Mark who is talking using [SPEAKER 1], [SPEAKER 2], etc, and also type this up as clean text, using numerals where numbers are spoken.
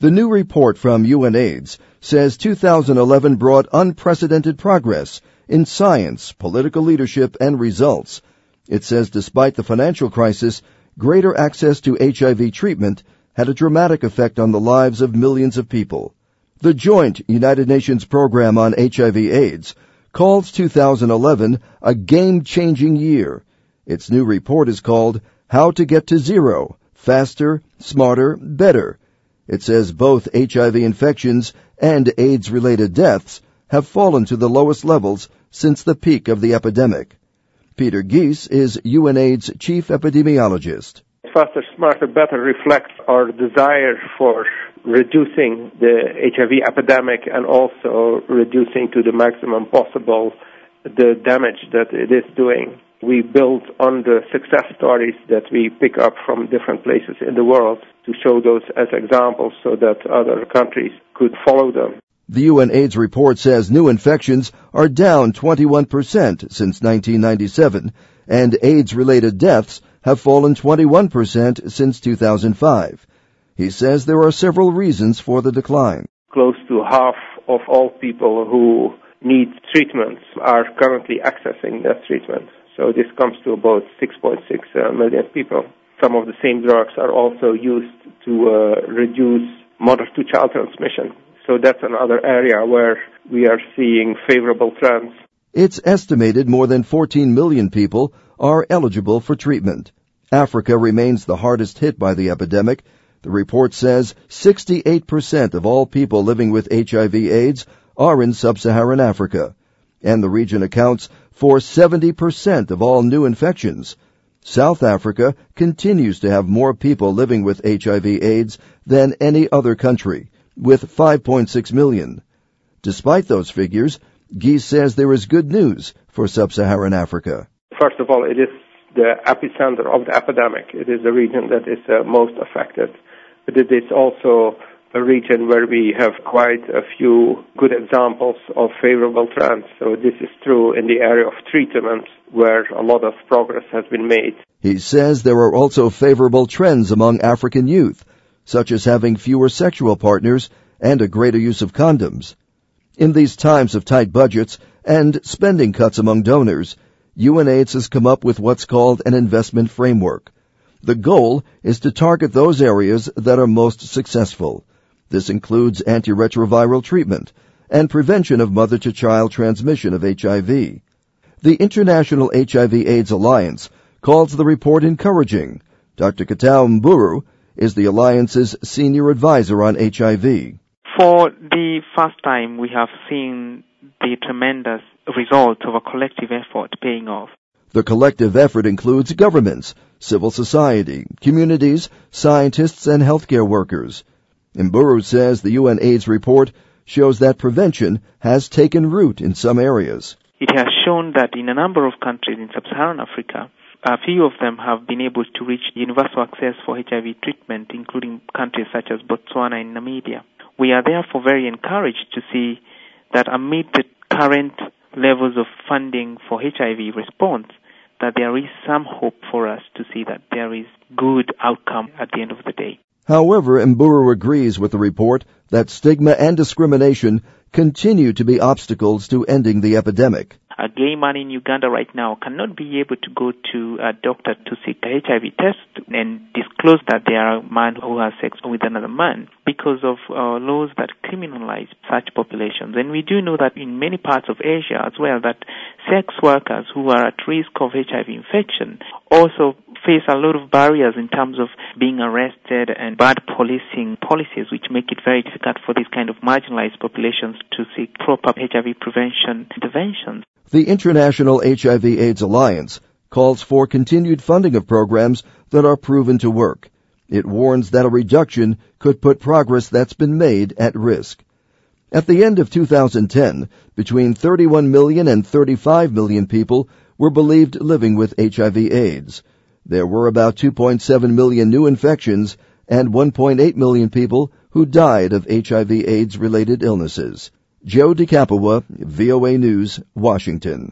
[SPEAKER 1] The new report from UNAIDS says 2011 brought unprecedented progress in science, political leadership, and results. It says despite the financial crisis, greater access to HIV treatment had a dramatic effect on the lives of millions of people. The joint United Nations program on HIV/AIDS calls 2011 a game-changing year. Its new report is called How to Get to Zero, Faster, Smarter, Better. It says both HIV infections and AIDS-related deaths have fallen to the lowest levels since the peak of the epidemic. Peter Gies is UNAIDS chief epidemiologist.
[SPEAKER 2] Faster, Smarter, Better reflects our desire for reducing the HIV epidemic and also reducing to the maximum possible the damage that it is doing. We build on the success stories that we pick up from different places in the world to show those as examples so that other countries could follow them.
[SPEAKER 1] The UNAIDS report says new infections are down 21% since 1997, and AIDS-related deaths have fallen 21% since 2005. He says there are several reasons for the decline.
[SPEAKER 2] Close to half of all people who need treatment are currently accessing that treatment. So this comes to about 6.6 million people. Some of the same drugs are also used to reduce mother-to-child transmission. So that's another area where we are seeing favorable trends.
[SPEAKER 1] It's estimated more than 14 million people are eligible for treatment. Africa remains the hardest hit by the epidemic. The report says 68% of all people living with HIV/AIDS are in sub-Saharan Africa, and the region accounts for 70% of all new infections. South Africa continues to have more people living with HIV/AIDS than any other country, with 5.6 million. Despite those figures, Gies says there is good news for sub-Saharan Africa.
[SPEAKER 2] First of all, it is the epicenter of the epidemic. It is the region that is most affected. But it is also a region where we have quite a few good examples of favorable trends. So this is true in the area of treatment, where a lot of progress has been made.
[SPEAKER 1] He says there are also favorable trends among African youth, such as having fewer sexual partners and a greater use of condoms. In these times of tight budgets and spending cuts among donors, UNAIDS has come up with what's called an investment framework. The goal is to target those areas that are most successful. This includes antiretroviral treatment and prevention of mother-to-child transmission of HIV. The International HIV/AIDS Alliance calls the report encouraging. Dr. Katau Mburu is the Alliance's senior advisor on HIV.
[SPEAKER 3] For the first time, we have seen the tremendous results of a collective effort paying off.
[SPEAKER 1] The collective effort includes governments, civil society, communities, scientists, and healthcare workers. Mburu says the UNAIDS report shows that prevention has taken root in some areas.
[SPEAKER 3] It has shown that in a number of countries in sub-Saharan Africa, a few of them have been able to reach universal access for HIV treatment, including countries such as Botswana and Namibia. We are therefore very encouraged to see that amid the current levels of funding for HIV response, that there is some hope for us to see that there is good outcome at the end of the day.
[SPEAKER 1] However, Mburu agrees with the report that stigma and discrimination continue to be obstacles to ending the epidemic.
[SPEAKER 3] A gay man in Uganda right now cannot be able to go to a doctor to seek a HIV test and disclose that they are a man who has sex with another man because of laws that criminalize such populations. And we do know that in many parts of Asia as well, that sex workers who are at risk of HIV infection also face a lot of barriers in terms of being arrested and bad policing policies, which make it very difficult for these kind of marginalized populations to seek proper HIV prevention interventions.
[SPEAKER 1] The International HIV/AIDS Alliance calls for continued funding of programs that are proven to work. It warns that a reduction could put progress that's been made at risk. At the end of 2010, between 31 million and 35 million people were believed living with HIV/AIDS. There were about 2.7 million new infections and 1.8 million people who died of HIV/AIDS-related illnesses. Joe DeCapua, VOA News, Washington.